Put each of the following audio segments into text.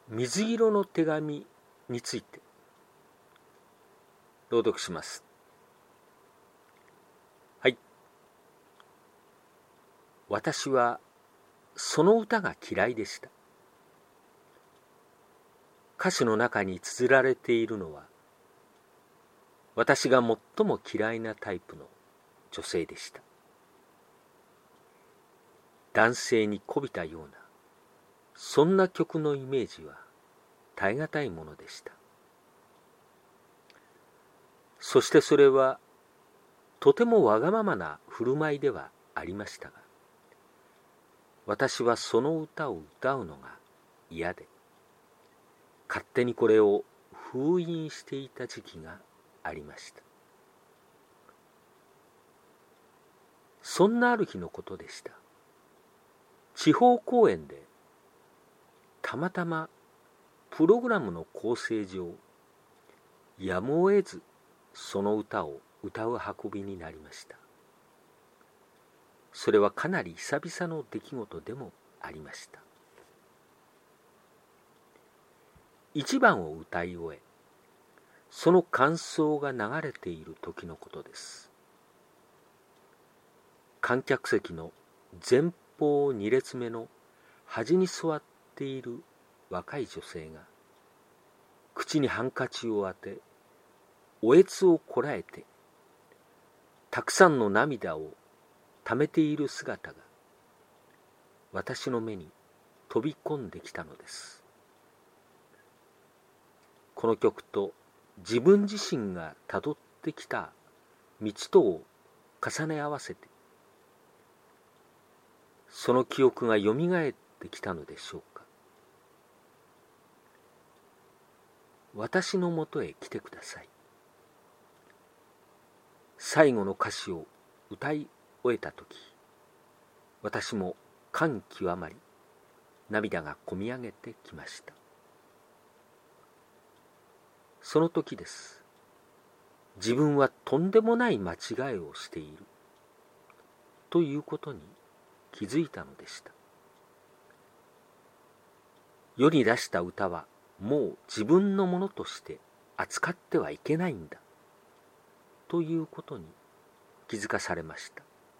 水色の手紙について朗読します。はい。私はその歌が嫌いでした。歌詞の中に綴られているのは、私が最も嫌いなタイプの女性でした。男性に媚びたような、そんな曲のイメージは耐え難いものでした。そしてそれはとてもわがままな振る舞いではありましたが、私はその歌を歌うのが嫌で、勝手にこれを封印していた時期がありました。そんなある日のことでした。地方公演でたまたまプログラムの構成上、やむを得ずその歌を歌う運びになりました。それはかなり久々の出来事でもありました。一番を歌い終え、その感想が流れている時のことです。観客席の前方2列目の端に座っている若い女性が、口にハンカチを当て、おえつをこらえて、たくさんの涙をためている姿が、私の目に飛び込んできたのです。この曲と自分自身がたどってきた道とを重ね合わせて、その記憶がよみがえってきたのでしょうか。私のもとへ来てください。最後の歌詞を歌い終えたとき、私も感極まり、涙がこみ上げてきました。その時です。自分はとんでもない間違いをしているということに気づいたのでした。世に出した歌はもう自分のものとして扱ってはいけないんだということに気づかされました。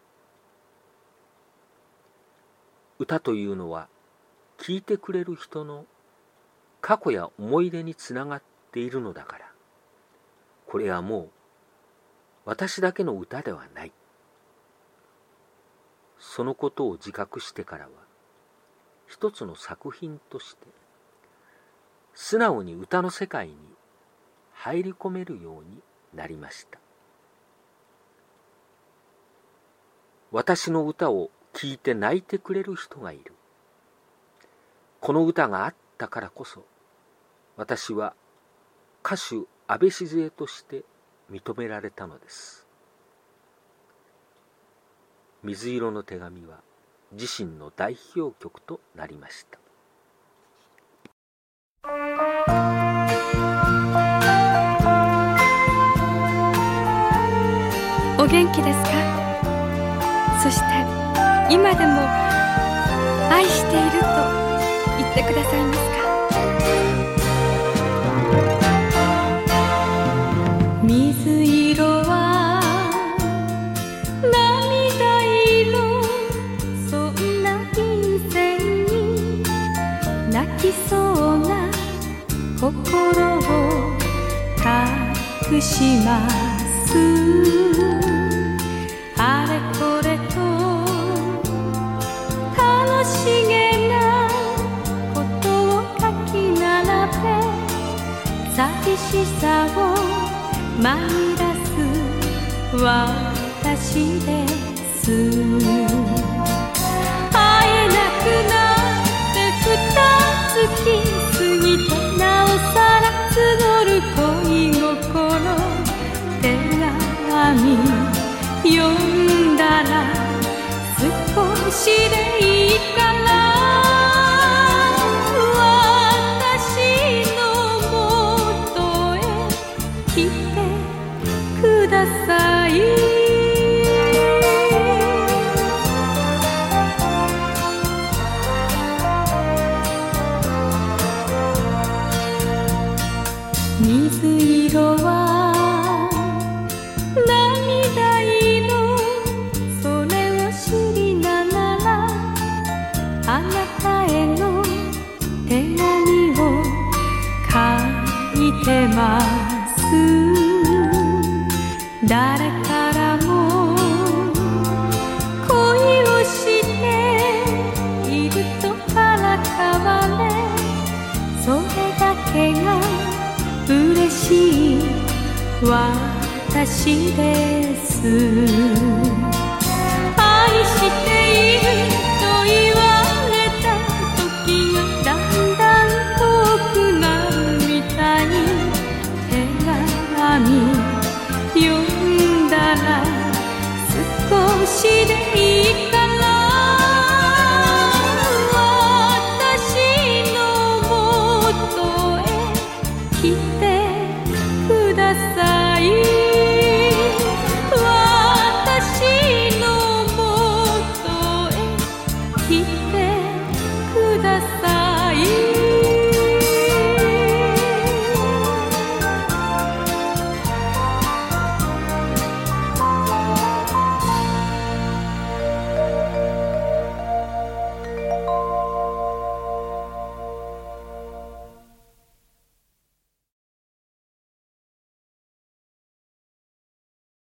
歌というのは聴いてくれる人の過去や思い出につながっているのだから、これはもう私だけの歌ではない。そのことを自覚してからは、一つの作品として素直に歌の世界に入り込めるようになりました。私の歌を聴いて泣いてくれる人がいる。この歌があったからこそ、私は歌手安倍静江として認められたのです。水色の手紙は自身の代表曲となりました。 お元気ですか？そして今でも愛していると言ってくださいますか？水色は涙色、そんな銀線に泣きそうな心を隠します。あれこれと楽しげなことを書き並べ、寂しさを舞い出す私です。会えなくなって2月過ぎて、なおさら募る恋心、手紙読んだら少しでいいから私のもとへ来てください。 てます誰からも恋をしているとからかわれそれだけが嬉しい私です愛していると言わ